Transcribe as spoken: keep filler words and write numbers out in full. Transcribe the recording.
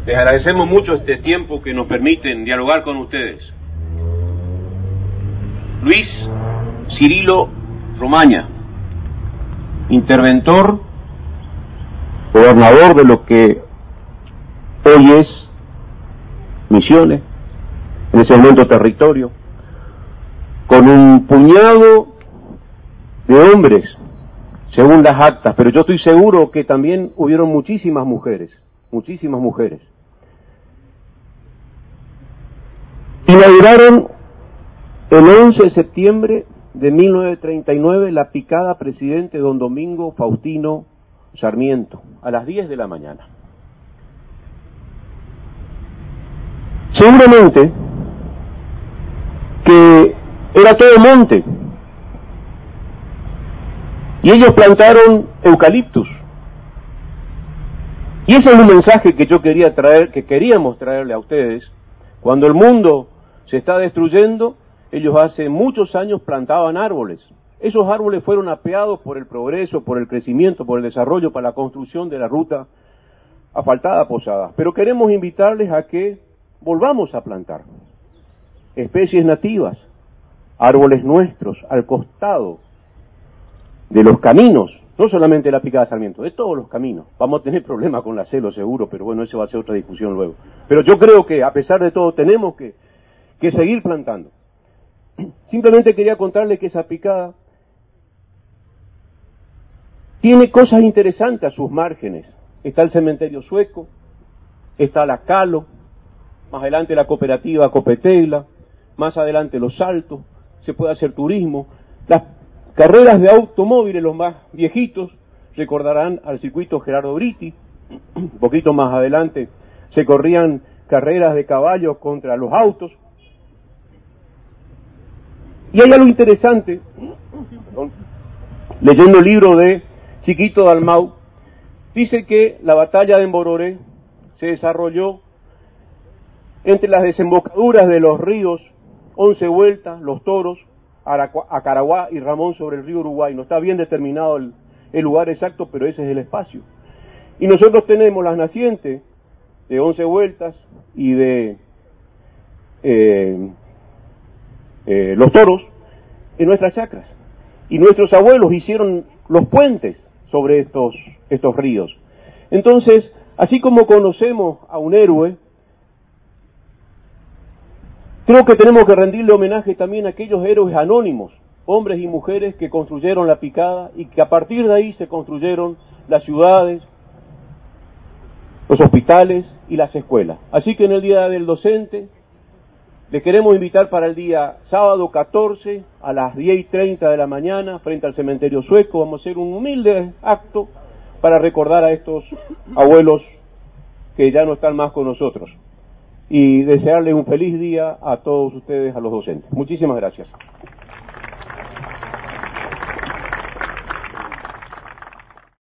Les agradecemos mucho este tiempo que nos permiten dialogar con ustedes. Luis Cirilo Romaña, interventor, gobernador de lo que hoy es Misiones, en ese momento territorio, con un puñado de hombres, según las actas, pero yo estoy seguro que también hubieron muchísimas mujeres, muchísimas mujeres. Inauguraron el once de septiembre de mil novecientos treinta y nueve la picada presidente don Domingo Faustino Sarmiento, a las diez de la mañana. Seguramente que era todo monte, y ellos plantaron eucaliptus. Y ese es un mensaje que yo quería traer, que queríamos traerle a ustedes. Cuando el mundo se está destruyendo, ellos hace muchos años plantaban árboles. Esos árboles fueron apeados por el progreso, por el crecimiento, por el desarrollo, para la construcción de la ruta asfaltada a Posadas. Pero queremos invitarles a que volvamos a plantar especies nativas, árboles nuestros, al costado de los caminos, no solamente de la picada Sarmiento, de todos los caminos. Vamos a tener problemas con la celo seguro, pero bueno, eso va a ser otra discusión luego. Pero yo creo que a pesar de todo tenemos que, que seguir plantando. Simplemente quería contarles que esa picada tiene cosas interesantes a sus márgenes. Está el cementerio sueco, está la Calo, más adelante la cooperativa Copetegla, más adelante los Saltos, se puede hacer turismo. Las carreras de automóviles, los más viejitos, recordarán al circuito Gerardo Britti. Un poquito más adelante se corrían carreras de caballos contra los autos. Y hay algo interesante, perdón, leyendo el libro de Chiquito Dalmau, dice que la batalla de Embororé se desarrolló entre las desembocaduras de los ríos Once Vueltas, Los Toros, Acaraguá y Ramón sobre el río Uruguay. No está bien determinado el, el lugar exacto, pero ese es el espacio. Y nosotros tenemos las nacientes de Once Vueltas y de eh, eh, Los Toros en nuestras chacras. Y nuestros abuelos hicieron los puentes sobre estos, estos ríos. Entonces, así como conocemos a un héroe, creo que tenemos que rendirle homenaje también a aquellos héroes anónimos, hombres y mujeres que construyeron la picada y que a partir de ahí se construyeron las ciudades, los hospitales y las escuelas. Así que en el Día del Docente les queremos invitar para el día sábado catorce a las diez y treinta de la mañana frente al cementerio sueco. Vamos a hacer un humilde acto para recordar a estos abuelos que ya no están más con nosotros. Y desearles un feliz día a todos ustedes, a los docentes. Muchísimas gracias.